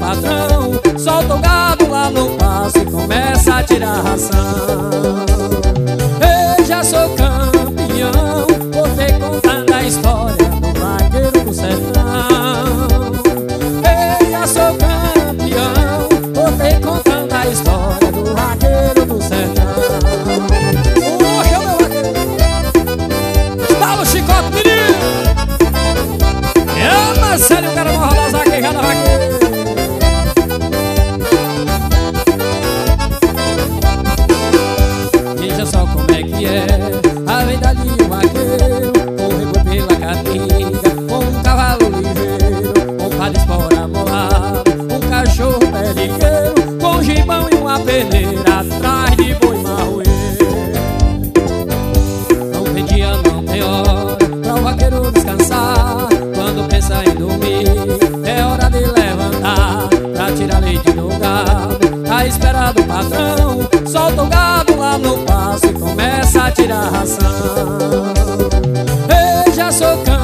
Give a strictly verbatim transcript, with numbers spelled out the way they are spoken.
patrão, solta o gado lá no passo e começa a tirar ração. Eu já sou campeão, voltei contando a história do vaqueiro do sertão. Eu já sou campeão, voltei contando a história do vaqueiro do sertão. Poxa, meu vaqueiro, estala o chicote, menino. É, Marcelo, o cara vai rodar as vaquejadas vaqueiro. Veja só como é que é a vida de um vaqueiro, correndo pela caatinga com um cavalo ligeiro, um par de espora molado, um cachorro periqueiro, com um gibão e uma peneira atrás de boi marroeiro. Não tem dia, não tem hora pra o vaqueiro descansar. Quando pensa em dormir, é hora de levantar pra tirar leite do gado. À espera do patrão, solta o gado lá no passo e começa a tirar ração. Eu já sou